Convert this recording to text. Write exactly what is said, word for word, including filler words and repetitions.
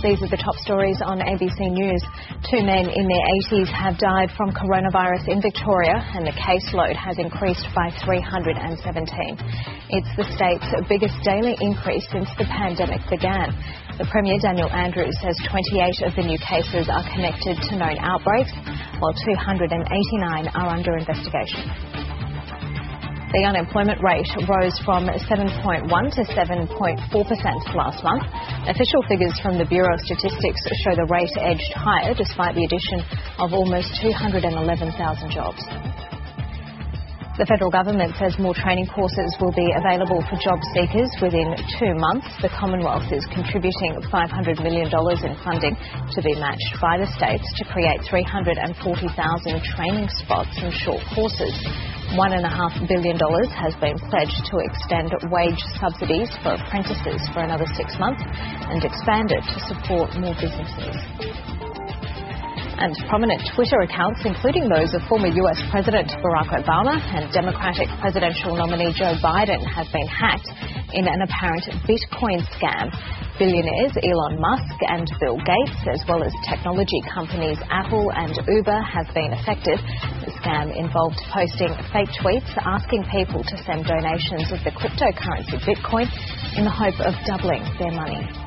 These are the top stories on A B C News. Two men in their eighties have died from coronavirus in Victoria, and the caseload has increased by three hundred seventeen. It's the state's biggest daily increase since the pandemic began. The Premier, Daniel Andrews, says twenty-eight of the new cases are connected to known outbreaks, while two hundred eighty-nine are under investigation. The unemployment rate rose from seven point one to seven point four percent last month. Official figures from the Bureau of Statistics show the rate edged higher despite the addition of almost two hundred eleven thousand jobs. The federal government says more training courses will be available for job seekers within two months. The Commonwealth is contributing five hundred million dollars in funding to be matched by the states to create three hundred forty thousand training spots and short courses. One and a half billion dollars has been pledged to extend wage subsidies for apprentices for another six months and expand it to support more businesses. And prominent Twitter accounts, including those of former U S President Barack Obama and Democratic presidential nominee Joe Biden, have been hacked in an apparent Bitcoin scam. Billionaires Elon Musk and Bill Gates, as well as technology companies Apple and Uber, have been affected. The scam involved posting fake tweets asking people to send donations of the cryptocurrency Bitcoin in the hope of doubling their money.